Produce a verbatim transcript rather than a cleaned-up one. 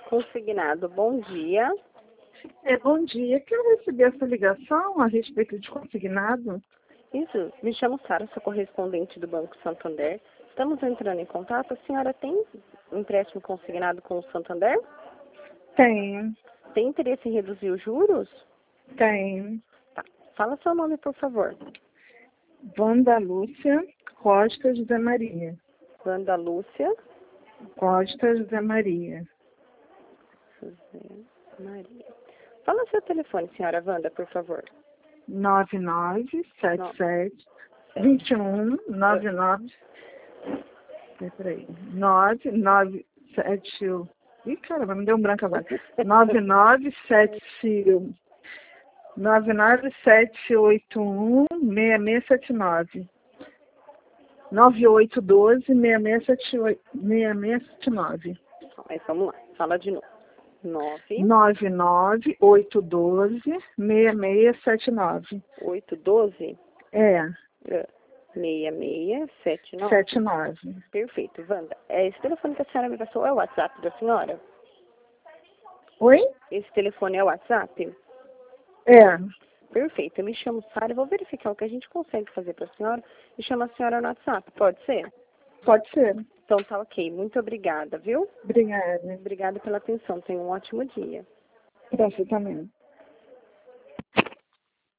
Consignado, bom dia. É, bom dia. Quero receber essa ligação a respeito de consignado. Isso, me chamo Sara, sou correspondente do Banco Santander. Estamos entrando em contato. A senhora tem empréstimo consignado com o Santander? Tem, Tem interesse em reduzir os juros? tem. Tá. Fala seu nome, por favor. Wanda Lúcia Costa José Maria. Wanda Lúcia Costa José Maria. José Maria. Fala seu telefone, senhora Wanda, por favor. nove nove sete sete dois um nove nove. Peraí. nove nove sete. Ih, caramba, me deu um branco agora. nove nove sete nove nove sete oito um seis seis sete nove. nove oito um dois seis seis sete oito seis seis sete nove. Mas vamos lá, fala de novo. nove nove nove oito um dois seis seis sete nove. oito um dois É, seis seis sete nove. sete nove. Perfeito, Wanda. É, esse telefone que a senhora me passou é o WhatsApp da senhora? Oi? Esse telefone é o WhatsApp? É, Perfeito. Eu me chamo Sara. Eu vou verificar o que a gente consegue fazer para a senhora e chamo a senhora no WhatsApp. Pode ser? pode ser. Então tá ok. Muito obrigada, viu? Obrigada. Obrigada pela atenção. Tenha um ótimo dia. Pra você também.